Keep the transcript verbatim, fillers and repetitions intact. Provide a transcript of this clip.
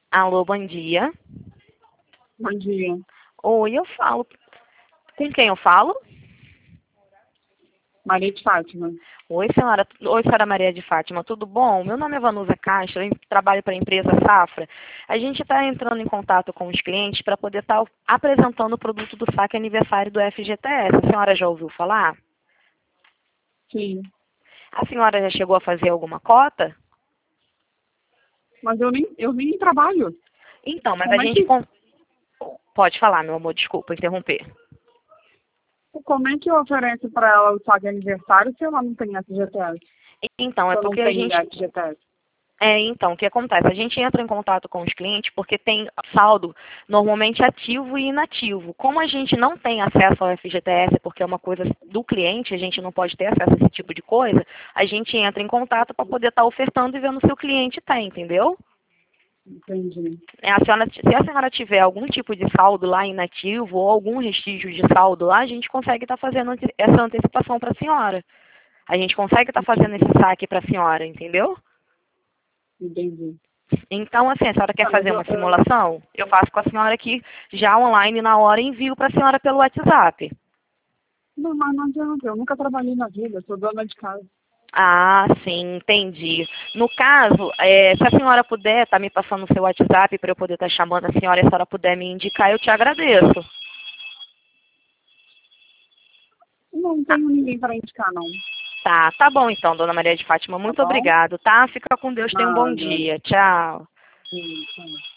Alô, bom dia. Bom dia. Oi, eu falo. Com quem eu falo? Maria de Fátima. Oi, senhora. Oi, senhora Maria de Fátima, tudo bom? Meu nome é Vanusa Castro, eu em- trabalho para a empresa Safra. A gente está entrando em contato com os clientes para poder estar apresentando o produto do saque aniversário do F G T S. A senhora já ouviu falar? Sim. A senhora já chegou a fazer alguma cota? Mas eu nem, eu nem trabalho. Então, mas a Como é gente... que, con- Pode falar, meu amor, desculpa interromper. como é que eu ofereço para ela o saque de aniversário se ela não tem F G T S? Então, Se é eu não porque a tenho gente... F G T S. É, então, o que acontece? A gente entra em contato com os clientes porque tem saldo normalmente ativo e inativo. Como a gente não tem acesso ao F G T S, porque é uma coisa do cliente, a gente não pode ter acesso a esse tipo de coisa, a gente entra em contato para poder estar ofertando e vendo se o cliente tem, entendeu? Entendi. É, a senhora, se a senhora tiver algum tipo de saldo lá inativo ou algum restígio de saldo lá, a gente consegue estar fazendo ante- essa antecipação para a senhora. A gente consegue estar fazendo esse saque para a senhora, entendeu? Entendi. Então, assim, a senhora quer Tá, mas fazer eu, uma eu- simulação? Eu faço com a senhora aqui, já online, na hora, e envio para a senhora pelo WhatsApp. não, mas não adianta. Eu nunca trabalhei na vida. Eu sou dona de casa. Ah, sim, entendi. No caso, é, se a senhora puder, tá me passando o seu WhatsApp para eu poder estar chamando a senhora, e a senhora puder me indicar, eu te agradeço. Não tenho ninguém para indicar, não. Tá, tá bom então, dona Maria de Fátima. Tá Muito bom? obrigado, tá? Fica com Deus, tenha um bom Nada. dia. Tchau. Sim, sim.